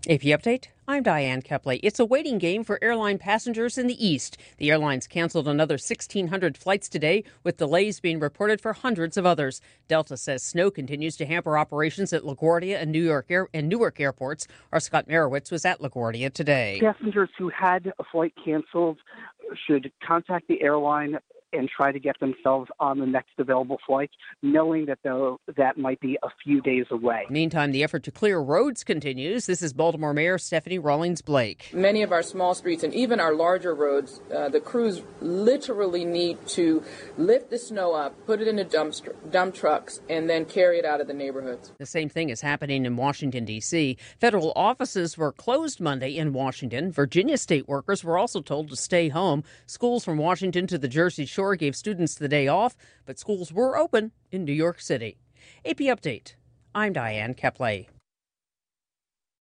AP Update, I'm Diane Kepley. It's a waiting game for airline passengers in the East. The airlines canceled another 1,600 flights today, with delays being reported for hundreds of others. Delta says snow continues to hamper operations at LaGuardia and Newark airports. Our Scott Merowitz was at LaGuardia today. Passengers who had a flight canceled should contact the airline and try to get themselves on the next available flight, knowing that that might be a few days away. Meantime, the effort to clear roads continues. This is Baltimore Mayor Stephanie Rawlings-Blake. Many of our small streets and even our larger roads, the crews literally need to lift the snow up, put it into dump trucks, and then carry it out of the neighborhoods. The same thing is happening in Washington, D.C. Federal offices were closed Monday in Washington. Virginia state workers were also told to stay home. Schools from Washington to the Jersey Shore gave students the day off, but schools were open in New York City. AP Update, I'm Diane Kepley.